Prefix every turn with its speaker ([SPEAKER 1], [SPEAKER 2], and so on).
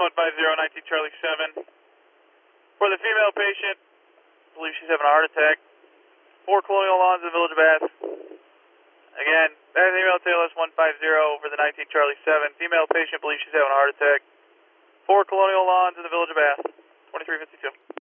[SPEAKER 1] 150, 19 Charlie 7. For the female patient, I believe she's having a heart attack. 4 Colonial Lawns in the Village of Bath. Again, Bath email TLS 150 for the 19 Charlie 7. Female patient believes she's having a heart attack. 4 Colonial Lawns in the Village of Bath. 2352.